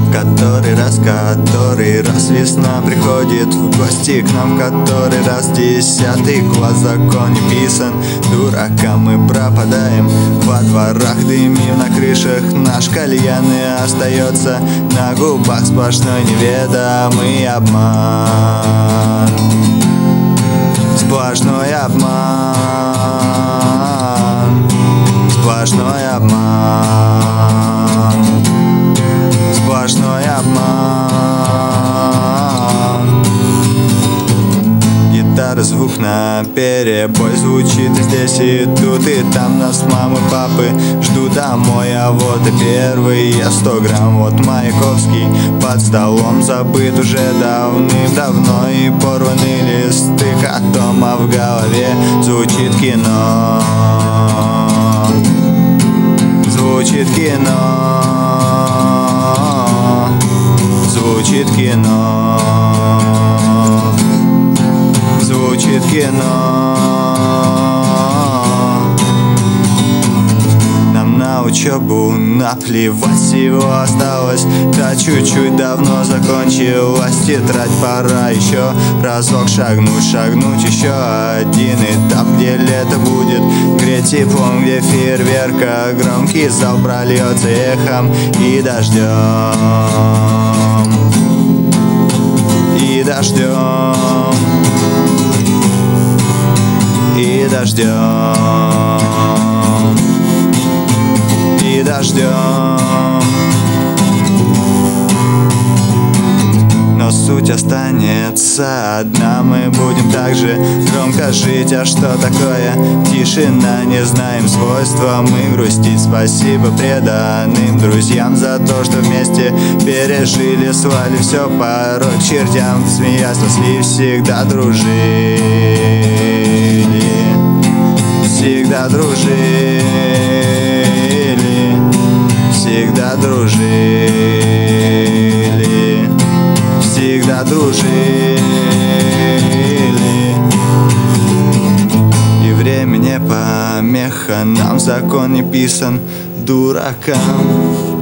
Который раз весна приходит в гости к нам, который раз 10-й класс закон не писан. Дуракам мы пропадаем, во дворах дымим, на крышах наш кальян и остается на губах сплошной неведомый обман. Сплошной обман, сплошной обман, сплошной обман. Гитара, звук на перебой звучит и здесь, и тут, и там. Нас мамы, папы ждут домой, а вот и первый я 100 грамм. Вот Маяковский под столом забыт уже давным-давно, и порванный листы котом, а в голове звучит кино. Звучит кино. Звучит кино. Звучит кино. Нам на учебу наплевать, всего осталось да чуть-чуть, давно закончилась тетрадь. Пора еще разок шагнуть еще один этап, где лето будет греть теплом, где фейерверка громкий зал прольется эхом и дождем. И дождем. И дождем. И дождем. Но суть останется одна, мы будем так же громко жить. А что такое тишина, не знаем свойства мы грустить. Спасибо преданным друзьям за то, что вместе пережили, свали все порой к чертям. Смеясь, росли, всегда дружили. Всегда дружили. Всегда дружили. Всегда дружили. И время не помеха, нам закон не писан дуракам.